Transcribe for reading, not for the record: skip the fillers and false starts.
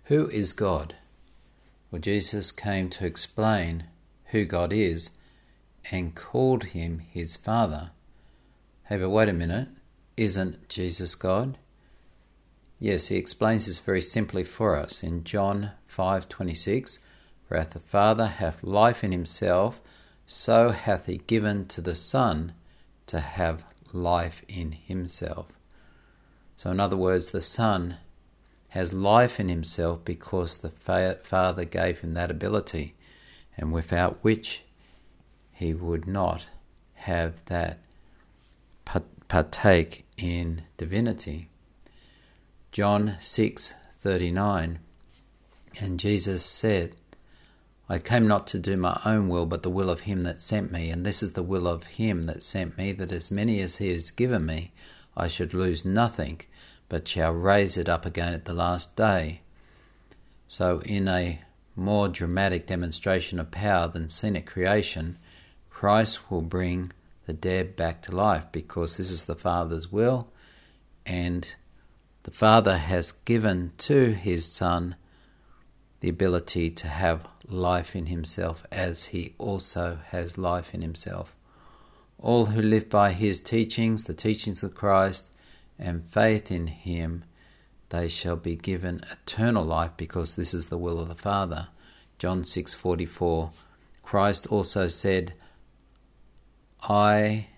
Who is God? Well, Jesus came to explain who God is and called him his Father. Hey, but wait a minute. Isn't Jesus God? Yes, he explains this very simply for us in John 5:26. For as the Father hath life in himself, so hath he given to the Son to have life in himself. So in other words, the Son has life in himself because the Father gave him that ability, and without which he would not have that partake in divinity. John 6:39, and Jesus said, I came not to do my own will, but the will of him that sent me. And this is the will of him that sent me, that as many as he has given me, I should lose nothing, but shall raise it up again at the last day. So in a more dramatic demonstration of power than seen at creation, Christ will bring the dead back to life, because this is the Father's will, and the Father has given to his Son the ability to have life in himself, as he also has life in himself. All who live by his teachings, the teachings of Christ, and faith in him, they shall be given eternal life, because this is the will of the Father. John 6:44. Christ also said, I